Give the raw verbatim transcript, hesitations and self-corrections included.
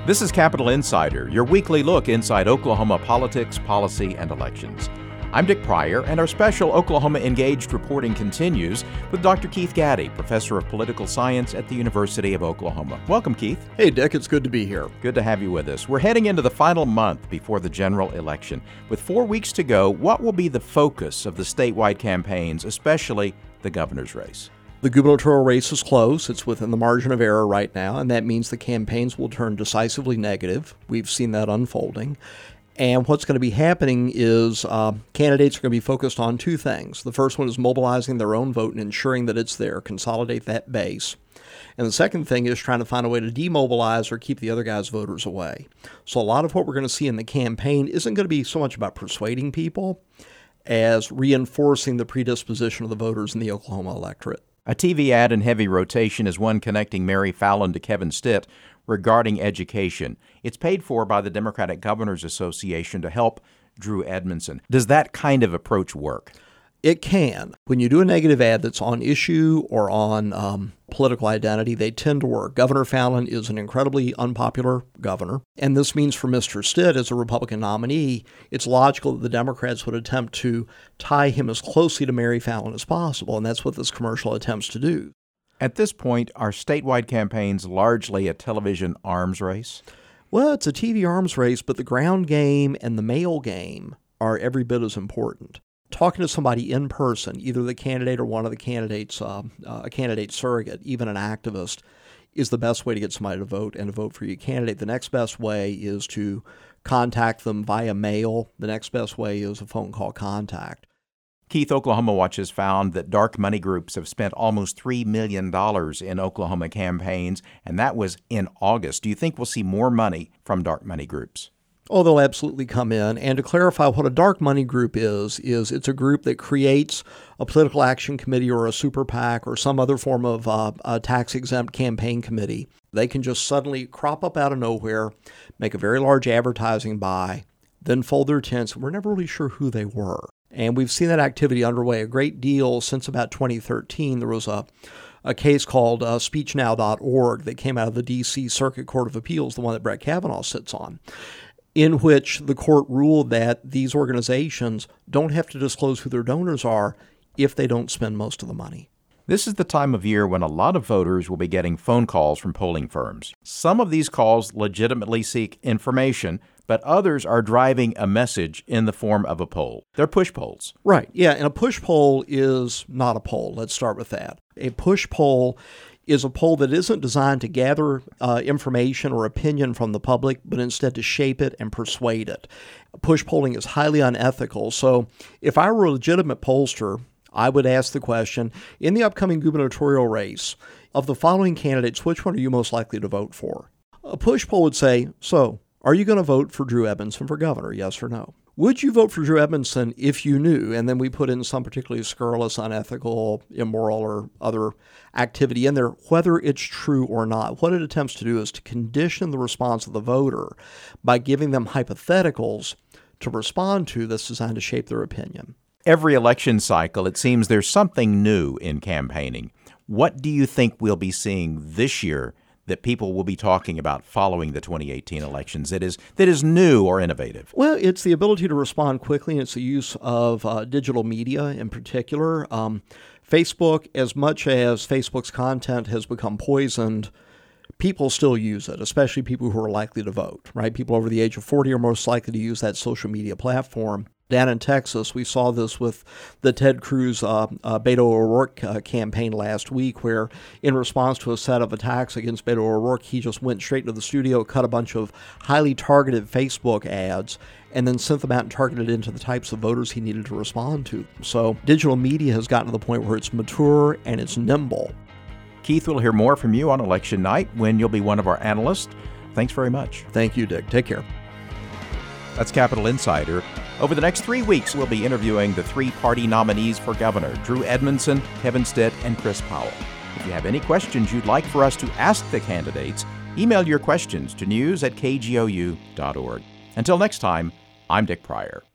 This is Capitol Insider, your weekly look inside Oklahoma politics, policy, and elections. I'm Dick Pryor, and our special Oklahoma Engaged reporting continues with Doctor Keith Gaddy, professor of political science at the University of Oklahoma. Welcome, Keith. Hey, Dick. It's good to be here. Good to have you with us. We're heading into the final month before the general election. With four weeks to go, what will be the focus of the statewide campaigns, especially the governor's race? The gubernatorial race is close. It's within the margin of error right now, and that means the campaigns will turn decisively negative. We've seen that unfolding. And what's going to be happening is uh, candidates are going to be focused on two things. The first one is mobilizing their own vote and ensuring that it's there, consolidate that base. And the second thing is trying to find a way to demobilize or keep the other guys' voters away. So a lot of what we're going to see in the campaign isn't going to be so much about persuading people as reinforcing the predisposition of the voters in the Oklahoma electorate. A T V ad in heavy rotation is one connecting Mary Fallon to Kevin Stitt regarding education. It's paid for by the Democratic Governors Association to help Drew Edmondson. Does that kind of approach work? It can. When you do a negative ad that's on issue or on um, political identity, they tend to work. Governor Fallon is an incredibly unpopular governor, and this means for Mister Stitt, as a Republican nominee, it's logical that the Democrats would attempt to tie him as closely to Mary Fallon as possible, and that's what this commercial attempts to do. At this point, are statewide campaigns largely a television arms race? Well, it's a T V arms race, but the ground game and the mail game are every bit as important. Talking to somebody in person, either the candidate or one of the candidates, uh, uh, a candidate surrogate, even an activist, is the best way to get somebody to vote and to vote for your candidate. The next best way is to contact them via mail. The next best way is a phone call contact. Keith, Oklahoma Watch has found that dark money groups have spent almost three million dollars in Oklahoma campaigns, and that was in August. Do you think we'll see more money from dark money groups? Oh, they'll absolutely come in. And to clarify what a dark money group is, is it's a group that creates a political action committee or a super PAC or some other form of uh, a tax-exempt campaign committee. They can just suddenly crop up out of nowhere, make a very large advertising buy, then fold their tents. We're never really sure who they were. And we've seen that activity underway a great deal since about twenty thirteen. There was a a case called uh, speech now dot org that came out of the D C Circuit Court of Appeals, the one that Brett Kavanaugh sits on, in which the court ruled that these organizations don't have to disclose who their donors are if they don't spend most of the money. This is the time of year when a lot of voters will be getting phone calls from polling firms. Some of these calls legitimately seek information, but others are driving a message in the form of a poll. They're push polls. Right. Yeah, and a push poll is not a poll. Let's start with that. A push poll is a poll that isn't designed to gather uh, information or opinion from the public, but instead to shape it and persuade it. Push polling is highly unethical. So if I were a legitimate pollster, I would ask the question, in the upcoming gubernatorial race, of the following candidates, which one are you most likely to vote for? A push poll would say, so, are you going to vote for Drew Edmondson for governor, yes or no? Would you vote for Drew Edmondson if you knew, and then we put in some particularly scurrilous, unethical, immoral, or other activity in there, whether it's true or not? What it attempts to do is to condition the response of the voter by giving them hypotheticals to respond to that's designed to shape their opinion. Every election cycle, it seems there's something new in campaigning. What do you think we'll be seeing this year that people will be talking about following the twenty eighteen elections that is that is new or innovative? Well, it's the ability to respond quickly, and it's the use of uh, digital media in particular. Um, Facebook, as much as Facebook's content has become poisoned, people still use it, especially people who are likely to vote, right? People over the age of forty are most likely to use that social media platform. Down in Texas, we saw this with the Ted Cruz uh, uh, Beto O'Rourke uh, campaign last week, where in response to a set of attacks against Beto O'Rourke, he just went straight into the studio, cut a bunch of highly targeted Facebook ads, and then sent them out and targeted into the types of voters he needed to respond to. So digital media has gotten to the point where it's mature and it's nimble. Keith, we'll hear more from you on election night when you'll be one of our analysts. Thanks very much. Thank you, Dick. Take care. That's Capitol Insider. Over the next three weeks, we'll be interviewing the three party nominees for governor, Drew Edmondson, Kevin Stitt, and Chris Powell. If you have any questions you'd like for us to ask the candidates, email your questions to news at k g o u dot org. Until next time, I'm Dick Pryor.